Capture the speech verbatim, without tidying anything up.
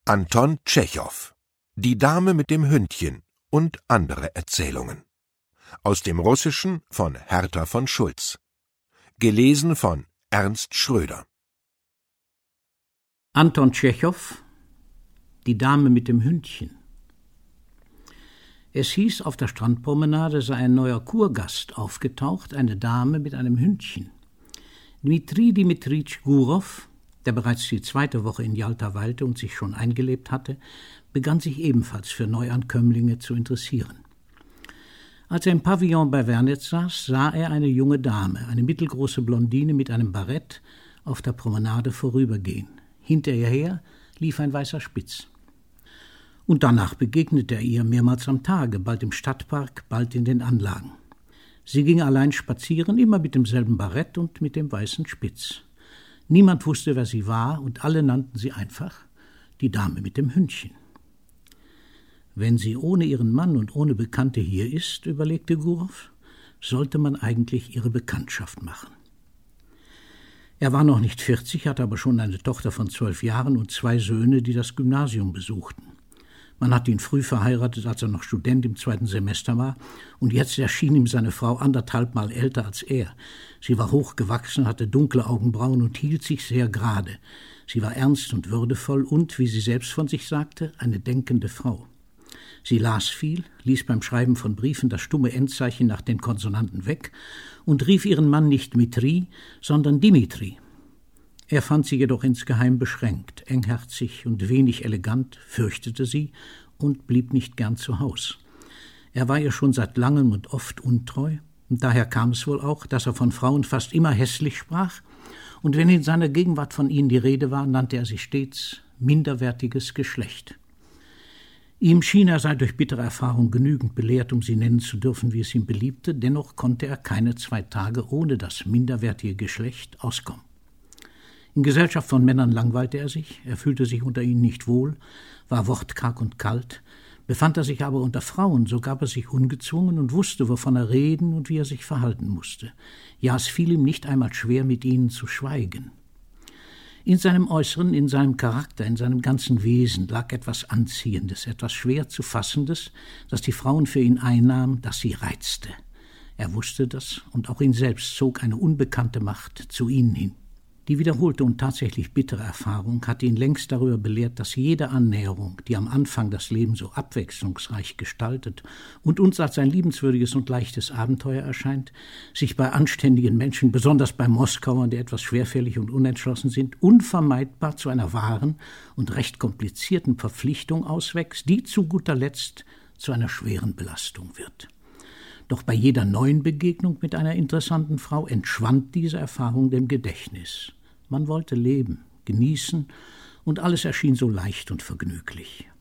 Anton Tschechow: Die Dame mit dem Hündchen und andere Erzählungen. Aus dem Russischen von Hertha von Schulz. Gelesen von Ernst Schröder. Anton Tschechow: Die Dame mit dem Hündchen. Es hieß, auf der Strandpromenade sei ein neuer Kurgast aufgetaucht, eine Dame mit einem Hündchen. Dmitri Dmitritsch Gurow, der bereits die zweite Woche in Jalta weilte und sich schon eingelebt hatte, begann sich ebenfalls für Neuankömmlinge zu interessieren. Als er im Pavillon bei Wernitz saß, sah er eine junge Dame, eine mittelgroße Blondine mit einem Barett, auf der Promenade vorübergehen. Hinter ihr her lief ein weißer Spitz. Und danach begegnete er ihr mehrmals am Tage, bald im Stadtpark, bald in den Anlagen. Sie ging allein spazieren, immer mit demselben Barett und mit dem weißen Spitz. Niemand wusste, wer sie war, und alle nannten sie einfach die Dame mit dem Hündchen. Wenn sie ohne ihren Mann und ohne Bekannte hier ist, überlegte Gurow, sollte man eigentlich ihre Bekanntschaft machen. Er war noch nicht vierzig, hatte aber schon eine Tochter von zwölf Jahren und zwei Söhne, die das Gymnasium besuchten. Man hatte ihn früh verheiratet, als er noch Student im zweiten Semester war, und jetzt erschien ihm seine Frau anderthalb Mal älter als er. Sie war hochgewachsen, hatte dunkle Augenbrauen und hielt sich sehr gerade. Sie war ernst und würdevoll und, wie sie selbst von sich sagte, eine denkende Frau. Sie las viel, ließ beim Schreiben von Briefen das stumme Endzeichen nach den Konsonanten weg und rief ihren Mann nicht Dmitri, sondern Dimitri. Er fand sie jedoch insgeheim beschränkt, engherzig und wenig elegant, fürchtete sie und blieb nicht gern zu Haus. Er war ihr schon seit langem und oft untreu, und daher kam es wohl auch, dass er von Frauen fast immer hässlich sprach, und wenn in seiner Gegenwart von ihnen die Rede war, nannte er sie stets minderwertiges Geschlecht. Ihm schien, er sei durch bittere Erfahrung genügend belehrt, um sie nennen zu dürfen, wie es ihm beliebte, dennoch konnte er keine zwei Tage ohne das minderwertige Geschlecht auskommen. In Gesellschaft von Männern langweilte er sich, er fühlte sich unter ihnen nicht wohl, war wortkarg und kalt. Befand er sich aber unter Frauen, so gab er sich ungezwungen und wusste, wovon er reden und wie er sich verhalten musste. Ja, es fiel ihm nicht einmal schwer, mit ihnen zu schweigen. In seinem Äußeren, in seinem Charakter, in seinem ganzen Wesen lag etwas Anziehendes, etwas schwer zu Fassendes, das die Frauen für ihn einnahm, das sie reizte. Er wusste das, und auch ihn selbst zog eine unbekannte Macht zu ihnen hin. Die wiederholte und tatsächlich bittere Erfahrung hatte ihn längst darüber belehrt, dass jede Annäherung, die am Anfang das Leben so abwechslungsreich gestaltet und uns als ein liebenswürdiges und leichtes Abenteuer erscheint, sich bei anständigen Menschen, besonders bei Moskauern, die etwas schwerfällig und unentschlossen sind, unvermeidbar zu einer wahren und recht komplizierten Verpflichtung auswächst, die zu guter Letzt zu einer schweren Belastung wird. Doch bei jeder neuen Begegnung mit einer interessanten Frau entschwand diese Erfahrung dem Gedächtnis. Man wollte leben, genießen, und alles erschien so leicht und vergnüglich.